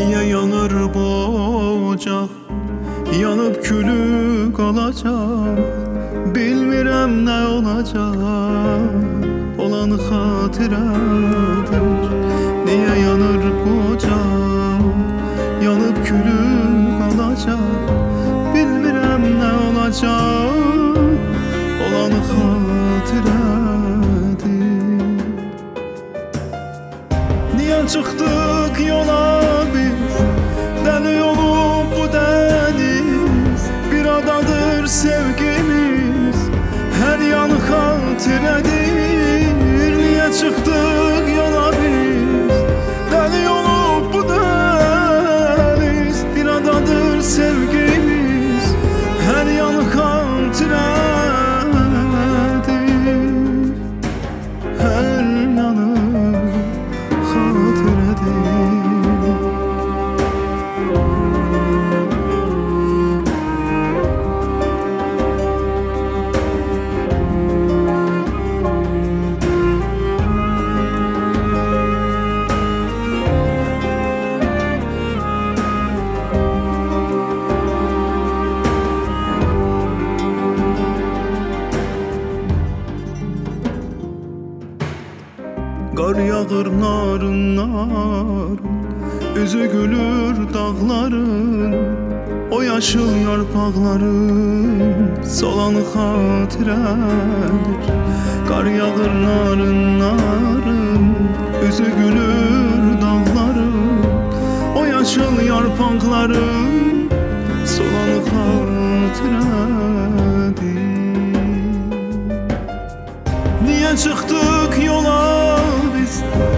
Niye yanır bu ocaq? Yanıp külü qalacaq. Bilmirəm nə olacaq. Olan xatirədir. Niye yanır bu ocaq? Yanıp külü qalacaq. Bilmirəm nə olacaq. Olan xatirədir. Niye çıxdıq yola biz? Dəli olub bu dəniz. Bir adadır sevgimiz. Hər yanı xatirədir. Niye çıxdıq yola biz? Dəli olub bu dəniz. Bir adadır sevgimiz. Hər yanı xatirədir. Hər yanı xatirədir. Qar yağır narın narın, üzü gülür dağların. O yaşıl yarpaqların solan xatirədir. Qar yağır narın narın, üzü gülür dağların. O yaşıl yarpaqların solan xatirədir. Niye çıxdıq yola biz?